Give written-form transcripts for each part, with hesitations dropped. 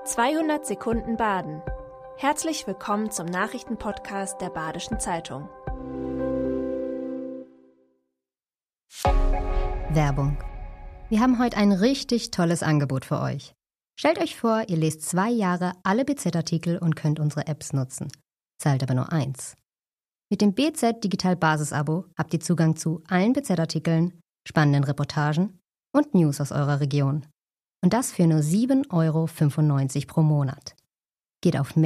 200 Sekunden Baden. Herzlich willkommen zum Nachrichtenpodcast der Badischen Zeitung. Werbung. Wir haben heute ein richtig tolles Angebot für euch. Stellt euch vor, ihr lest 2 Jahre alle BZ-Artikel und könnt unsere Apps nutzen. Zahlt aber nur 1. Mit dem BZ Digital Basis-Abo habt ihr Zugang zu allen BZ-Artikeln, spannenden Reportagen und News aus eurer Region. Und das für nur 7,95 € pro Monat. Geht auf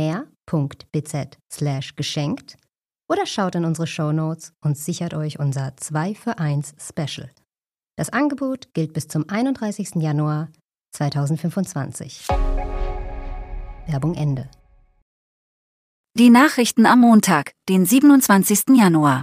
mehr.bz/geschenkt oder schaut in unsere Shownotes und sichert euch unser 2 für 1 Special. Das Angebot gilt bis zum 31. Januar 2025. Werbung Ende. Die Nachrichten am Montag, den 27. Januar.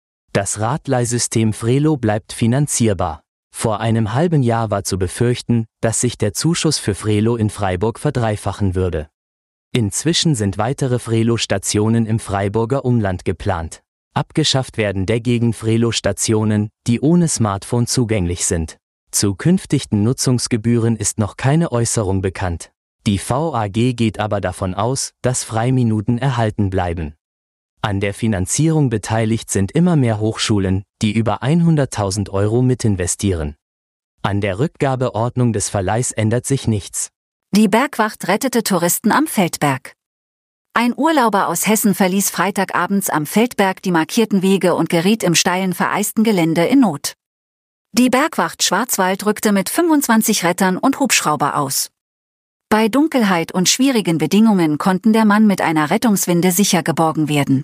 Das Radleihsystem Frelo bleibt finanzierbar. Vor einem halben Jahr war zu befürchten, dass sich der Zuschuss für Frelo in Freiburg verdreifachen würde. Inzwischen sind weitere Frelo-Stationen im Freiburger Umland geplant. Abgeschafft werden dagegen Frelo-Stationen, die ohne Smartphone zugänglich sind. Zu künftigen Nutzungsgebühren ist noch keine Äußerung bekannt. Die VAG geht aber davon aus, dass Freiminuten erhalten bleiben. An der Finanzierung beteiligt sind immer mehr Hochschulen, die über 100.000 € mitinvestieren. An der Rückgabeordnung des Verleihs ändert sich nichts. Die Bergwacht rettete Touristen am Feldberg. Ein Urlauber aus Hessen verließ Freitagabends am Feldberg die markierten Wege und geriet im steilen, vereisten Gelände in Not. Die Bergwacht Schwarzwald rückte mit 25 Rettern und Hubschrauber aus. Bei Dunkelheit und schwierigen Bedingungen konnten der Mann mit einer Rettungswinde sicher geborgen werden.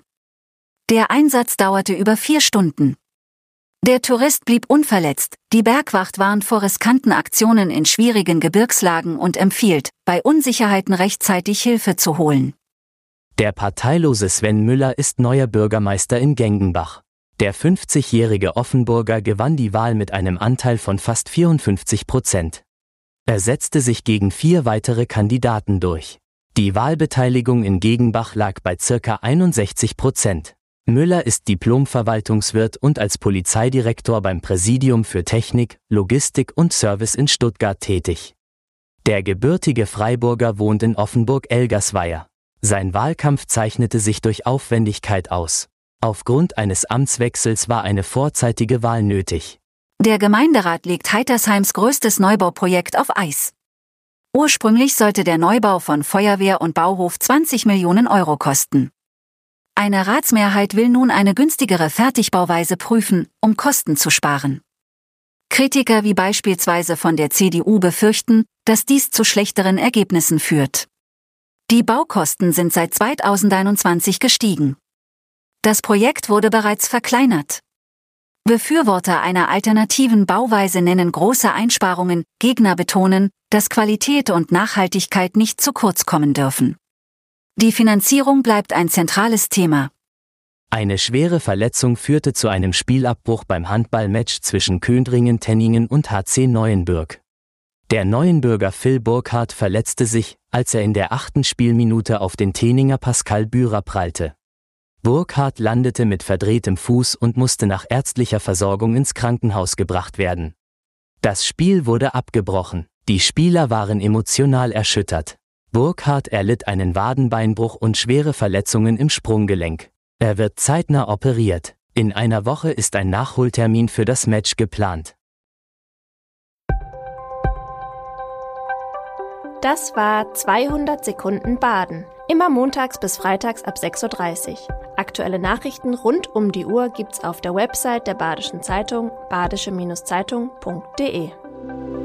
Der Einsatz dauerte über 4 Stunden. Der Tourist blieb unverletzt. Die Bergwacht warnt vor riskanten Aktionen in schwierigen Gebirgslagen und empfiehlt, bei Unsicherheiten rechtzeitig Hilfe zu holen. Der parteilose Sven Müller ist neuer Bürgermeister in Gengenbach. Der 50-jährige Offenburger gewann die Wahl mit einem Anteil von fast 54%. Er setzte sich gegen 4 weitere Kandidaten durch. Die Wahlbeteiligung in Gengenbach lag bei ca. 61%. Müller ist Diplom-Verwaltungswirt und als Polizeidirektor beim Präsidium für Technik, Logistik und Service in Stuttgart tätig. Der gebürtige Freiburger wohnt in Offenburg-Elgersweier. Sein Wahlkampf zeichnete sich durch Aufwendigkeit aus. Aufgrund eines Amtswechsels war eine vorzeitige Wahl nötig. Der Gemeinderat legt Heitersheims größtes Neubauprojekt auf Eis. Ursprünglich sollte der Neubau von Feuerwehr und Bauhof 20 Millionen € kosten. Eine Ratsmehrheit will nun eine günstigere Fertigbauweise prüfen, um Kosten zu sparen. Kritiker wie beispielsweise von der CDU befürchten, dass dies zu schlechteren Ergebnissen führt. Die Baukosten sind seit 2021 gestiegen. Das Projekt wurde bereits verkleinert. Befürworter einer alternativen Bauweise nennen große Einsparungen, Gegner betonen, dass Qualität und Nachhaltigkeit nicht zu kurz kommen dürfen. Die Finanzierung bleibt ein zentrales Thema. Eine schwere Verletzung führte zu einem Spielabbruch beim Handballmatch zwischen Köndringen-Tenningen und HC Neuenbürg. Der Neuenbürger Phil Burkhardt verletzte sich, als er in der 8. Spielminute auf den Teninger Pascal Bührer prallte. Burkhardt landete mit verdrehtem Fuß und musste nach ärztlicher Versorgung ins Krankenhaus gebracht werden. Das Spiel wurde abgebrochen. Die Spieler waren emotional erschüttert. Burkhardt erlitt einen Wadenbeinbruch und schwere Verletzungen im Sprunggelenk. Er wird zeitnah operiert. In einer Woche ist ein Nachholtermin für das Match geplant. Das war 200 Sekunden Baden. Immer montags bis freitags ab 6:30 Uhr. Aktuelle Nachrichten rund um die Uhr gibt's auf der Website der Badischen Zeitung, badische-zeitung.de.